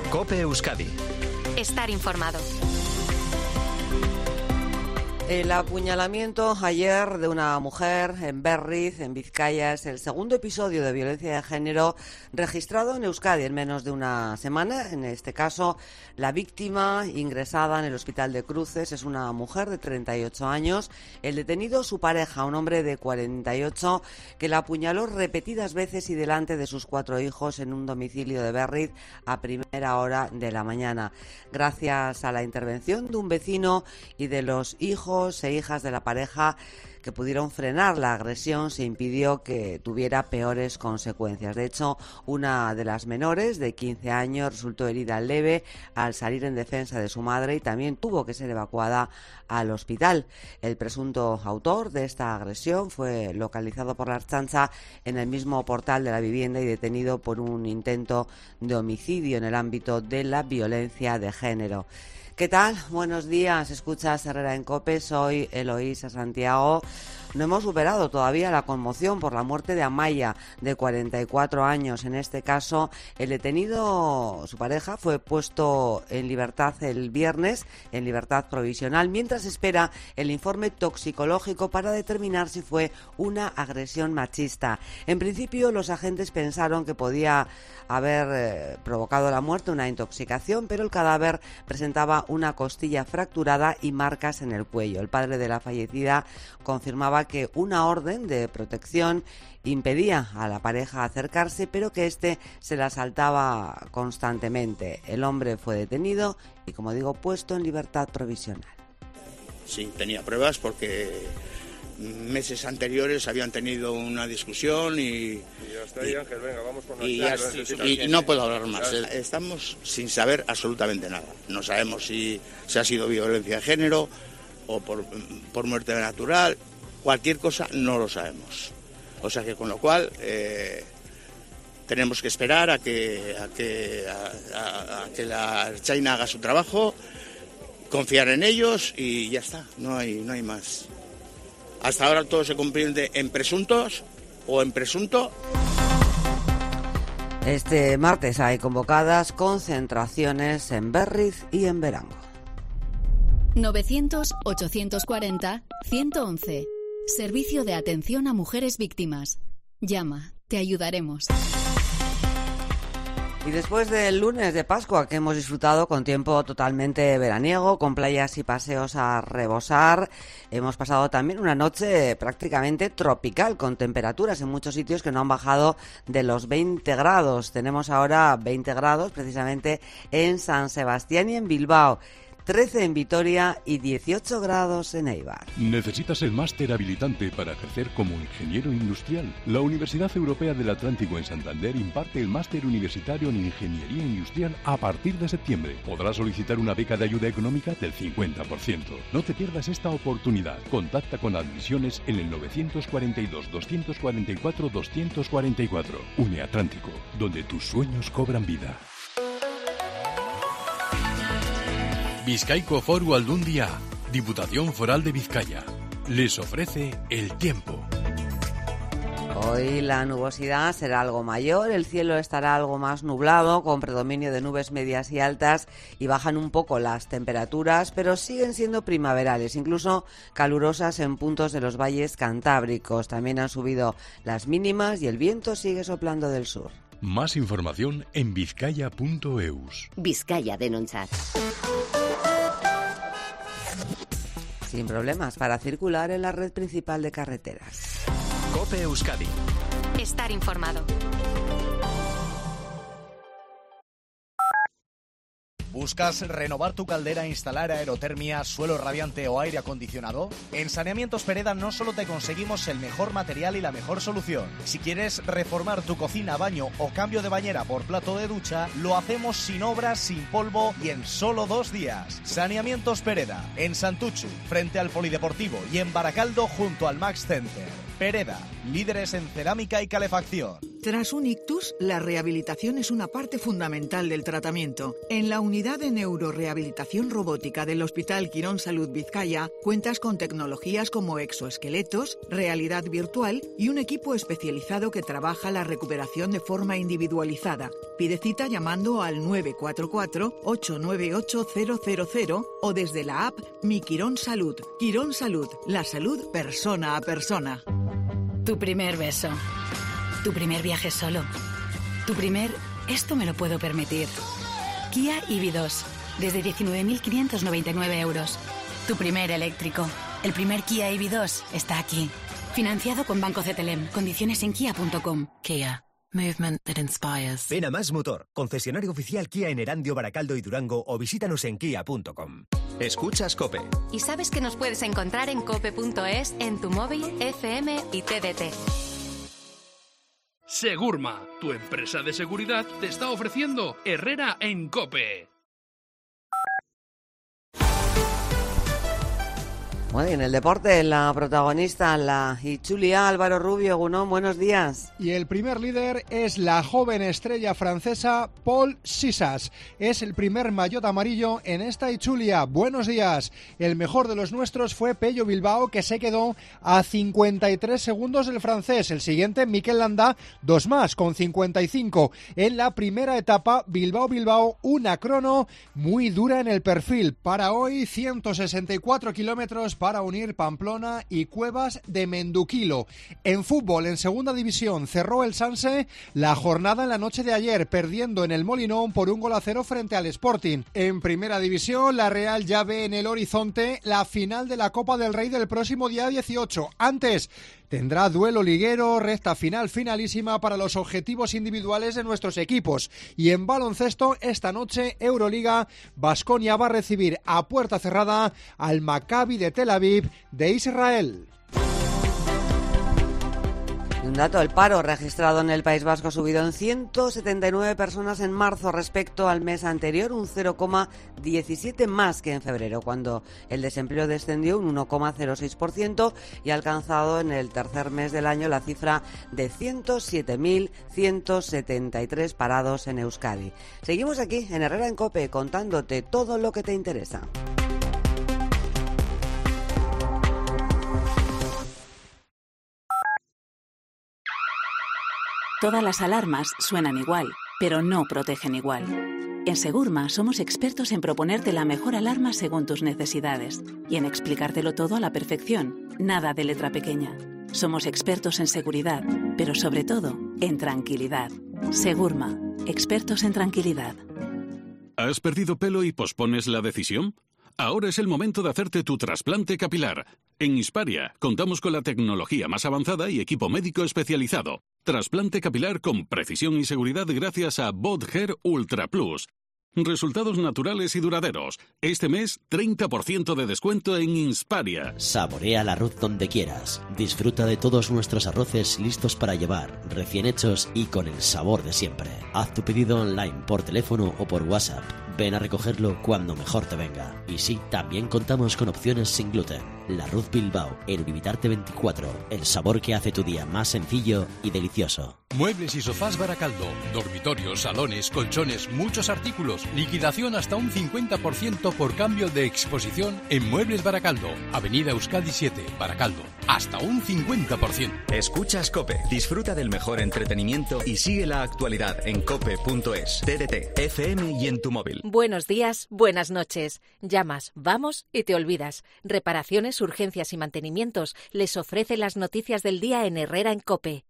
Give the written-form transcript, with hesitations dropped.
COPE Euskadi. Estar informado. El apuñalamiento ayer de una mujer en Berriz, en Vizcaya, es el segundo episodio de violencia de género registrado en Euskadi en menos de una semana. En este caso, la víctima ingresada en el Hospital de Cruces es una mujer de 38 años. El detenido, su pareja, un hombre de 48, que la apuñaló repetidas veces y delante de sus 4 hijos en un domicilio de Berriz a primera hora de la mañana. Gracias a la intervención de un vecino y de los hijos e hijas de la pareja que pudieron frenar la agresión, se impidió que tuviera peores consecuencias. De hecho, una de las menores, de 15 años, resultó herida leve al salir en defensa de su madre y también tuvo que ser evacuada al hospital. El presunto autor de esta agresión fue localizado por la Ertzaintza en el mismo portal de la vivienda y detenido por un intento de homicidio en el ámbito de la violencia de género. ¿Qué tal? Buenos días, escuchas Herrera en COPE, soy Eloísa Santiago. No hemos superado todavía la conmoción por la muerte de Amaya, de 44 años. En este caso, el detenido, su pareja, fue puesto en libertad el viernes, en libertad provisional, mientras espera el informe toxicológico para determinar si fue una agresión machista. En principio, los agentes pensaron que podía haber provocado la muerte una intoxicación, pero el cadáver presentaba una costilla fracturada y marcas en el cuello. El padre de la fallecida confirmaba que una orden de protección impedía a la pareja acercarse, pero que éste se la saltaba constantemente. El hombre fue detenido y, como digo, puesto en libertad provisional. Sí, tenía pruebas porque meses anteriores habían tenido una discusión y hasta ahí, Ángel, venga, vamos con y no puedo hablar más. Estamos sin saber absolutamente nada. No sabemos si ha sido violencia de género o por muerte natural. Cualquier cosa no lo sabemos. O sea que con lo cual tenemos que esperar a que la Ertzaintza haga su trabajo, confiar en ellos y ya está. No hay más. Hasta ahora todo se convierte en presuntos o en presunto. Este martes hay convocadas concentraciones en Berriz y en Berango. 900-840-111. Servicio de atención a mujeres víctimas. Llama, te ayudaremos. Y después del lunes de Pascua, que hemos disfrutado con tiempo totalmente veraniego, con playas y paseos a rebosar, hemos pasado también una noche prácticamente tropical, con temperaturas en muchos sitios que no han bajado de los 20 grados. Tenemos ahora 20 grados precisamente en San Sebastián y en Bilbao, 13 en Vitoria y 18 grados en Eibar. ¿Necesitas el máster habilitante para ejercer como ingeniero industrial? La Universidad Europea del Atlántico en Santander imparte el máster universitario en Ingeniería Industrial a partir de septiembre. Podrás solicitar una beca de ayuda económica del 50%. No te pierdas esta oportunidad. Contacta con admisiones en el 942-244-244. UniAtlántico, donde tus sueños cobran vida. Bizkaiko Foru Aldundia, Diputación Foral de Vizcaya, les ofrece el tiempo. Hoy la nubosidad será algo mayor, el cielo estará algo más nublado, con predominio de nubes medias y altas, y bajan un poco las temperaturas, pero siguen siendo primaverales, incluso calurosas en puntos de los valles cantábricos. También han subido las mínimas y el viento sigue soplando del sur. Más información en vizcaya.eus. Vizcaya Denontzat. Sin problemas para circular en la red principal de carreteras. COPE Euskadi. Estar informado. ¿Buscas renovar tu caldera, instalar aerotermia, suelo radiante o aire acondicionado? En Saneamientos Pereda no solo te conseguimos el mejor material y la mejor solución. Si quieres reformar tu cocina, baño o cambio de bañera por plato de ducha, lo hacemos sin obras, sin polvo y en solo 2 días. Saneamientos Pereda, en Santuchu, frente al Polideportivo, y en Baracaldo junto al Max Center. Pereda, líderes en cerámica y calefacción. Tras un ictus, la rehabilitación es una parte fundamental del tratamiento. En la unidad de neurorehabilitación robótica del Hospital Quirón Salud Vizcaya cuentas con tecnologías como exoesqueletos, realidad virtual y un equipo especializado que trabaja la recuperación de forma individualizada. Pide cita llamando al 944-898-000 o desde la app Mi Quirón Salud. Quirón Salud, la salud persona a persona. Tu primer beso. Tu primer viaje solo. Tu primer esto me lo puedo permitir. Kia EV2, desde 19.599 euros. Tu primer eléctrico. El primer Kia EV2 está aquí. Financiado con Banco CTLM. Condiciones en kia.com. Kia. Movement that inspires. Ven a Más Motor, concesionario oficial Kia en Erandio, Baracaldo y Durango, o visítanos en kia.com. Escuchas COPE. Y sabes que nos puedes encontrar en cope.es, en tu móvil, FM y TDT. Segurma, tu empresa de seguridad, te está ofreciendo Herrera en COPE. Bueno, y en el deporte, la protagonista, la Itzulia, Álvaro Rubio. Egunon, buenos días. Y el primer líder es la joven estrella francesa Paul Sisas. Es el primer maillot amarillo en esta Itzulia. Buenos días. El mejor de los nuestros fue Pello Bilbao, que se quedó a 53 segundos del francés. El siguiente, Mikel Landa, 2 más, con 55. En la primera etapa, Bilbao, una crono muy dura en el perfil. Para hoy, 164 kilómetros para unir Pamplona y Cuevas de Menduquilo. En fútbol, en segunda división, cerró el Sanse la jornada en la noche de ayer, perdiendo en el Molinón por 1-0 frente al Sporting. En primera división, la Real ya ve en el horizonte la final de la Copa del Rey del próximo día 18. Antes, tendrá duelo liguero, recta final finalísima para los objetivos individuales de nuestros equipos. Y en baloncesto, esta noche, Euroliga, Baskonia va a recibir a puerta cerrada al Maccabi de Tel Aviv de Israel. Un dato, el paro registrado en el País Vasco ha subido en 179 personas en marzo respecto al mes anterior, un 0,17 más que en febrero, cuando el desempleo descendió un 1,06% y ha alcanzado en el tercer mes del año la cifra de 107.173 parados en Euskadi. Seguimos aquí en Herrera en COPE contándote todo lo que te interesa. Todas las alarmas suenan igual, pero no protegen igual. En Segurma somos expertos en proponerte la mejor alarma según tus necesidades y en explicártelo todo a la perfección, nada de letra pequeña. Somos expertos en seguridad, pero sobre todo en tranquilidad. Segurma, expertos en tranquilidad. ¿Has perdido pelo y pospones la decisión? Ahora es el momento de hacerte tu trasplante capilar. En Insparia contamos con la tecnología más avanzada y equipo médico especializado. Trasplante capilar con precisión y seguridad gracias a BotHair Ultra Plus. Resultados naturales y duraderos. Este mes, 30% de descuento en Insparia. Saborea el arroz donde quieras. Disfruta de todos nuestros arroces listos para llevar, recién hechos y con el sabor de siempre. Haz tu pedido online, por teléfono o por WhatsApp. Ven a recogerlo cuando mejor te venga. Y sí, también contamos con opciones sin gluten. La Ruz Bilbao, en Uribitarte 24. El sabor que hace tu día más sencillo y delicioso. Muebles y sofás Baracaldo. Dormitorios, salones, colchones, muchos artículos. Liquidación hasta un 50% por cambio de exposición en Muebles Baracaldo. Avenida Euskadi 7, Baracaldo. Hasta un 50%. Escuchas COPE. Disfruta del mejor entretenimiento y sigue la actualidad en cope.es, TDT, FM y en tu móvil. Buenos días, buenas noches. Llamas, vamos y te olvidas. Reparaciones, urgencias y mantenimientos les ofrece las noticias del día en Herrera en COPE.